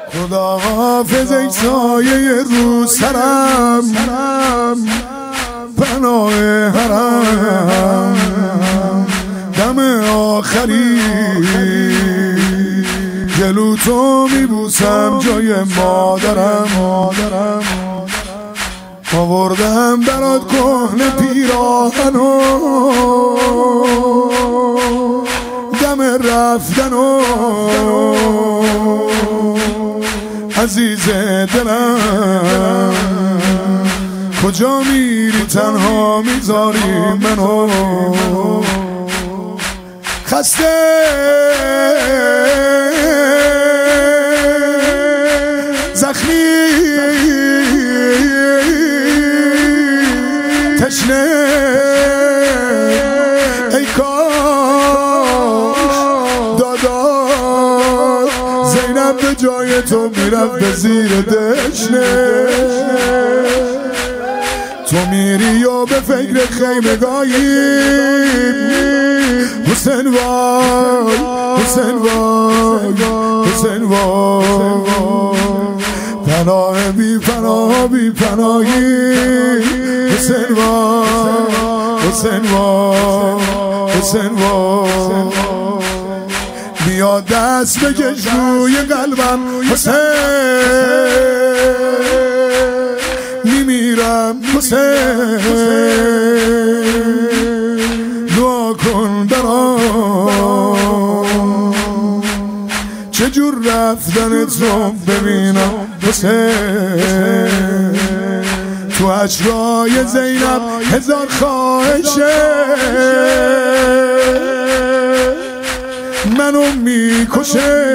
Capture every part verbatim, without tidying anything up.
خدا حافظ ای سایه رو سرم، پناه حرم، دم آخری جلو تو میبوسم جای مادرم. آوردم برات کهنه پیراهنو، دم رفتنو عزیز دلم، کجا میری تنها میذاری منو؟ خسته زخمی تشنه، ای کاش داداش زینب به جای تو میرفت به زیر دشنه. تو میری و به فکر خیمگاهی، حسین وای حسین وای حسین وای، پناه بی پناه بی پناهی، حسین وای حسین وای حسین وای، بیا دست بکش روی قلبم حسین، میمیرم حسین، دعا کن برام چجور رفتن تو ببینم حسین. تو عشقای زینب هزار خواهشه منو میکشه،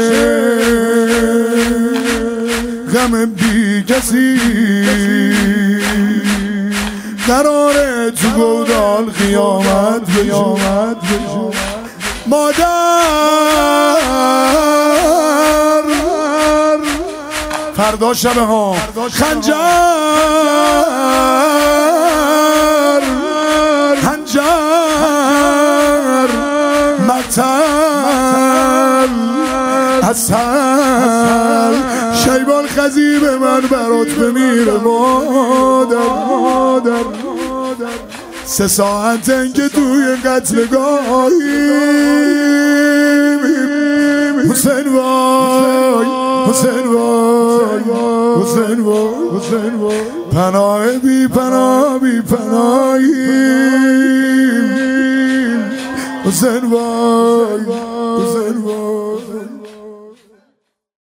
غم بی کسی قراره تو گودال قیامت قیامت مادر فردا شبه ها خنجر خنجر مقتل اصل شیبان خزیب من برات بمیره مادر مادر. سه ساعته که توی قتلگاهی، حسین وای حسین وای حسین وای حسین وای، پناه بی پناه بی پناهی، حسین وای حسین وای.